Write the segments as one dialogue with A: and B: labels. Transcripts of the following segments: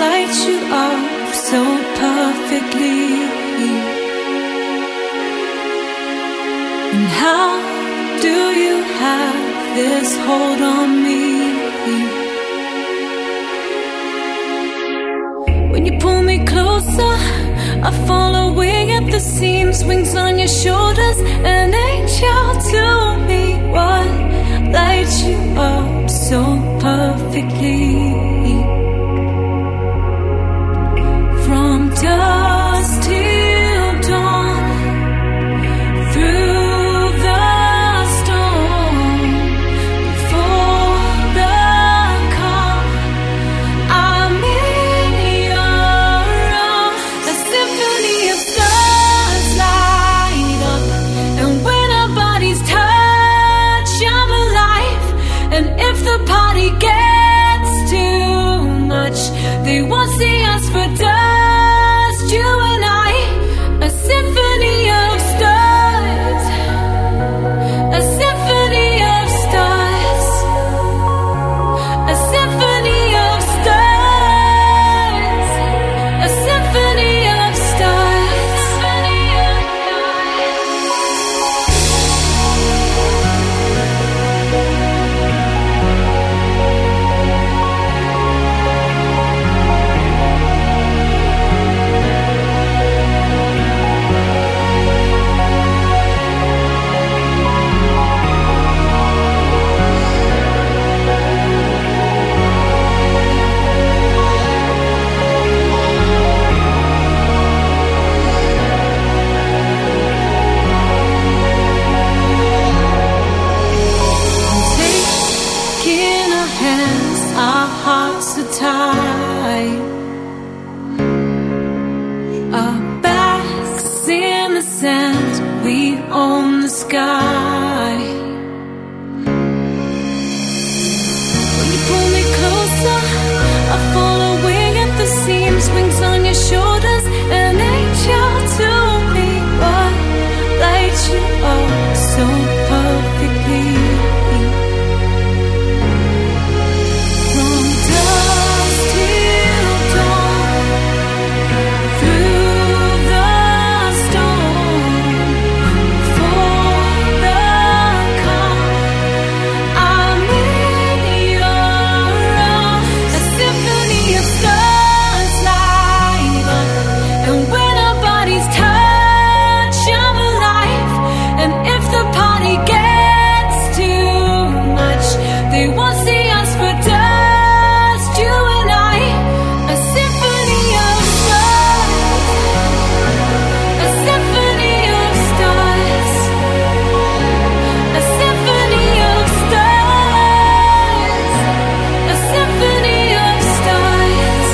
A: light you up so perfectly. And how do you have this hold on me? When you pull me closer, I fall away at the seams. Wings on your shoulders, an angel to me. What lights you up so perfectly? From dusk till dawn, through the storm, before the calm, I'm in your arms. A symphony of stars light up, and when our bodies touch, I'm alive. And if the party gets too much, they won't see us for dust, you and I. A symphony of stars, a symphony of stars, a symphony of stars, a symphony of stars. Taking our hands, our hearts are tied. Our backs in the sand, we own the sky. When you pull me closer, I fall away at the seams. Wings on your shoulders, an angel to me. What lights you up so perfectly? From dusk till dawn, through the storm, before the calm, I'm in your arms. A symphony of stars light up, and when our bodies touch, I'm alive. And if the party gets too much, they won't see us for dust, you and I. A symphony of stars, a symphony of stars, a symphony of stars, a symphony of stars.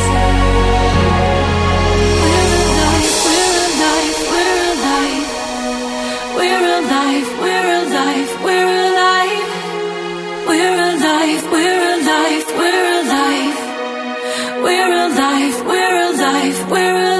A: We're alive, we're alive, we're alive. We're alive, we're alive, we're alive. We're alive, we're alive, we're alive. We're alive, we're alive, we're alive.